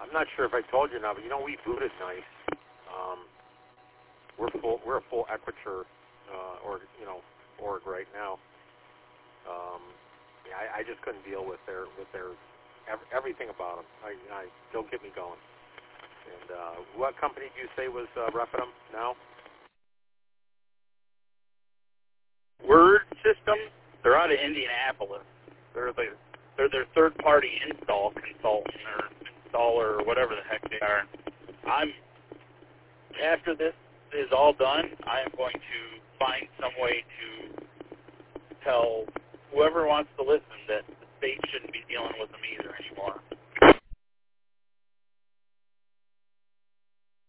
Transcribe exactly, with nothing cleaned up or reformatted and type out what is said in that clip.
I'm not sure if I told you now, but you know we booted nice. Um, we're full. We're a full Equiture uh, org, you know, org right now. Um, yeah, I, I just couldn't deal with their with their ev- everything about them. I, I don't get me going. And uh, what company did you say was uh, repping them now? Word Systems. They're out of Indianapolis. They're the they're their third party install consultant or installer or whatever the heck they are. I'm after this is all done, I am going to find some way to tell whoever wants to listen that the state shouldn't be dealing with them either anymore.